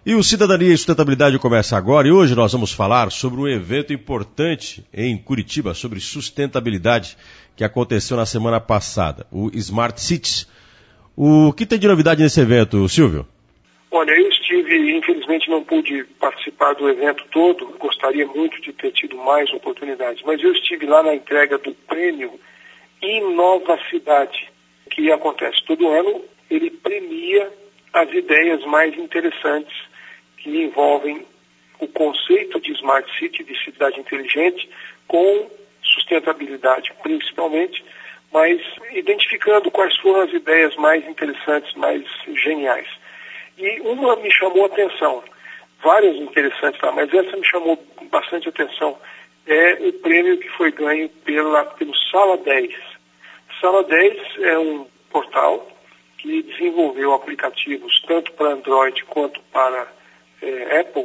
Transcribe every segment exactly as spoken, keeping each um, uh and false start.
E o Cidadania e Sustentabilidade começa agora e hoje nós vamos falar sobre um evento importante em Curitiba, sobre sustentabilidade, que aconteceu na semana passada, o Smart Cities. O que tem de novidade nesse evento, Silvio? Olha, eu estive, infelizmente não pude participar do evento todo, gostaria muito de ter tido mais oportunidades, mas eu estive lá na entrega do prêmio Inova Cidade, que acontece todo ano. Ele premia as ideias mais interessantes que envolvem o conceito de Smart City, de cidade inteligente, com sustentabilidade principalmente, mas identificando quais foram as ideias mais interessantes, mais geniais. E uma me chamou a atenção, várias interessantes lá, mas essa me chamou bastante atenção, é o prêmio que foi ganho pela, pelo Sala dez. Sala dez é um portal que desenvolveu aplicativos tanto para Android quanto para é, Apple,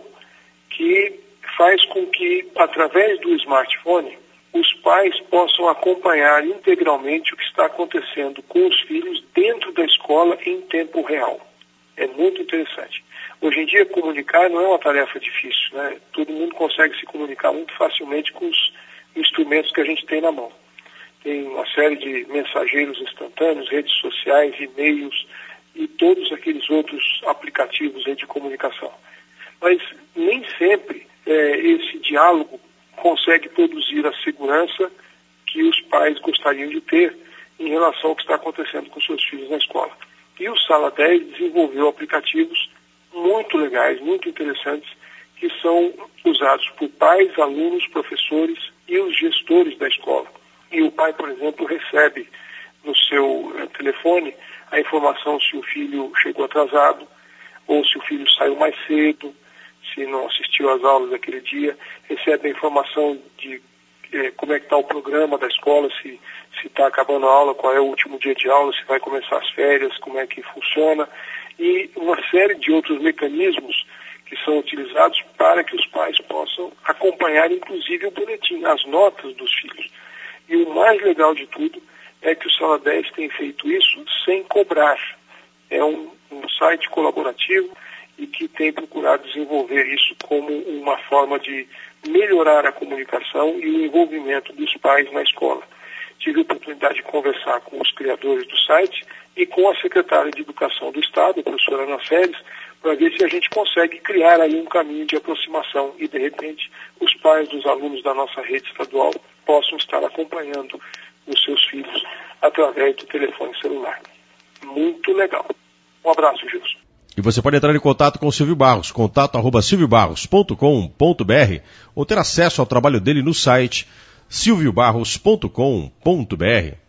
que faz com que, através do smartphone, os pais possam acompanhar integralmente o que está acontecendo com os filhos dentro da escola em tempo real. É muito interessante. Hoje em dia, comunicar não é uma tarefa difícil, né? Todo mundo consegue se comunicar muito facilmente com os instrumentos que a gente tem na mão. Tem uma série de mensageiros instantâneos, redes sociais, e-mails e todos aqueles outros aplicativos de comunicação. Mas nem sempre é, esse diálogo consegue produzir a segurança que os pais gostariam de ter em relação ao que está acontecendo com seus filhos na escola. E o Sala dez desenvolveu aplicativos muito legais, muito interessantes, que são usados por pais, alunos, professores e os gestores da escola. E o pai, por exemplo, recebe no seu eh, telefone a informação se o filho chegou atrasado, ou se o filho saiu mais cedo, se não assistiu às aulas daquele dia, recebe a informação de eh, como é que está o programa da escola, se se está acabando a aula, qual é o último dia de aula, se vai começar as férias, como é que funciona, e uma série de outros mecanismos que são utilizados para que os pais possam acompanhar, inclusive, o boletim, as notas dos filhos. E o mais legal de tudo é que o Sala dez tem feito isso sem cobrar. É um, um site colaborativo e que tem procurado desenvolver isso como uma forma de melhorar a comunicação e o envolvimento dos pais na escola. Tive a oportunidade de conversar com os criadores do site e com a secretária de Educação do Estado, a professora Ana Félix, para ver se a gente consegue criar aí um caminho de aproximação e, de repente, os pais dos alunos da nossa rede estadual possam estar acompanhando os seus filhos através do telefone celular. Muito legal. Um abraço, Gilson. E você pode entrar em contato com o Silvio Barros, contato arroba silvio barros ponto com ponto br, ou ter acesso ao trabalho dele no site silvio barros ponto com ponto br.